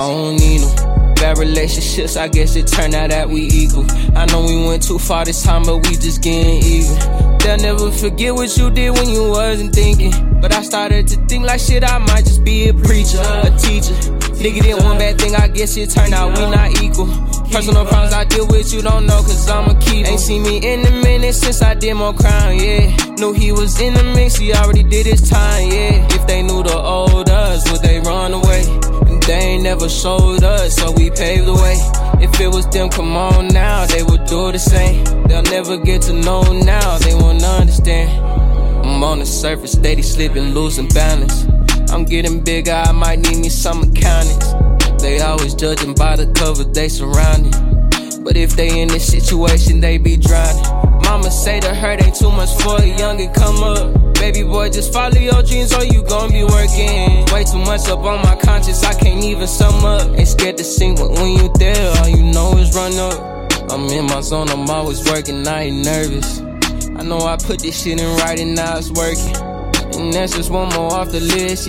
don't need them. Bad relationships, I guess it turned out that we equal. I know we went too far this time, but we just getting even. They'll never forget what you did when you wasn't thinking. But I started to think like shit, I might just be a preacher, a teacher. Nigga did one bad thing, I guess it turned out we not equal. Personal problems I deal with, you don't know, cause I'm a keeper. Ain't seen me in a minute since I did more crime, yeah. Knew he was in the mix, he already did his time, yeah. If they knew the old us, would they run away? And they ain't never showed us, so we paved the way. If it was them, come on now, they would do the same. They'll never get to know now, they won't understand. I'm on the surface, steady slipping, losing balance. I'm getting bigger, I might need me some accountants. They always judging by the cover they surrounding. But if they in this situation, they be drowning. Mama say the hurt ain't too much for a youngin' come up. Baby boy, just follow your dreams or you gon' be working. Way too much up on my conscience, I can't even sum up. Ain't scared to sing, but when you there, all you know is run up. I'm in my zone, I'm always working, I ain't nervous. I know I put this shit in writing, now it's working. And that's just one more off the list,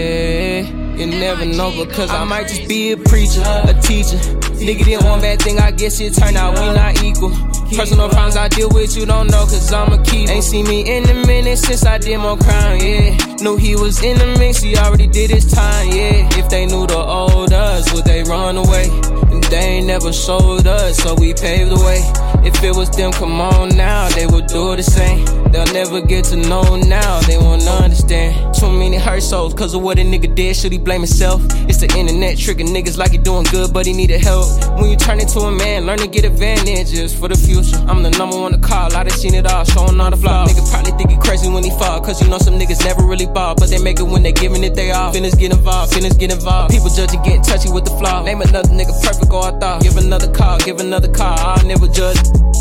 yeah. You never know, because I might just be a preacher, a teacher. Nigga did one bad thing, I guess it turned out we not equal. Personal problems I deal with, you don't know, cause I'm a keeper. Ain't seen me in a minute since I did more crime, yeah. Knew he was in the mix, he already did his time, yeah. If they knew the old us, would they run away? And they ain't never showed us, so we paved the way. If it was them, come on now, they would do the same. They'll never get to know now, they won't understand. Too many hurt souls, cause of what a nigga did, should he blame himself? It's the internet tricking niggas like he doing good, but he needed help. When you turn into a man, learn to get advantages for the future. I'm the number one to call, I done seen it all, showing all the flaws. Nigga probably think he crazy when he fall, cause you know some niggas never really ball, but they make it when they giving it they all. Feelings get involved, feelings get involved. People judging, getting touchy with the flaw. Name another nigga perfect or I thought. Give another call, I'll never judge.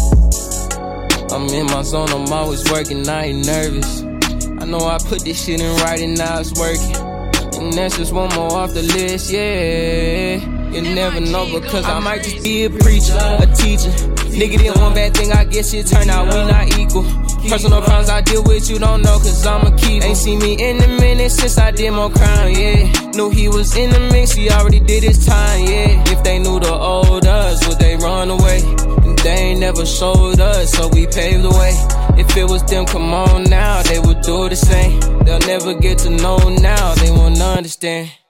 I'm in my zone, I'm always working, I ain't nervous. I know I put this shit in writing, now it's working. And that's just one more off the list, yeah. You never know, because I might just be a preacher, a teacher. Nigga did one bad thing, I guess it turned out we not equal. Personal problems I deal with, you don't know, cause I'm a keeper. Ain't seen me in a minute since I did more crime, yeah. Knew he was in the mix, he already did his time, yeah. If they knew the old us, would they run away? And they ain't never showed us, so we paved the way. If it was them, come on now, they would do the same. They'll never get to know now, they won't understand.